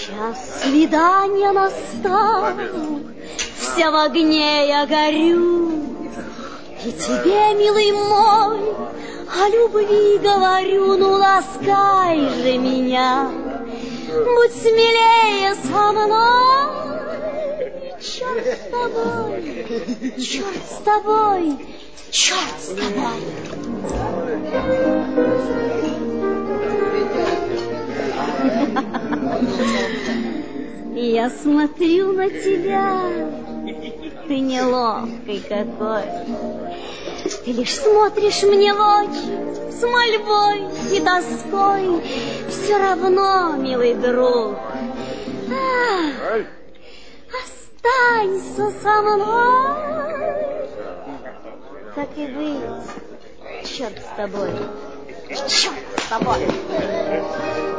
Час свидания настал, вся в огне я горю, и тебе, милый мой, о любви говорю. Ну, ласкай же меня, будь смелее со мной. Черт с тобой, черт с тобой, черт с тобой. Я смотрю на тебя, ты неловкий какой. Ты лишь смотришь мне в очи с мольбой и тоской. Все равно, милый друг, останься со мной. Так и быть, черт с тобой, черт с тобой.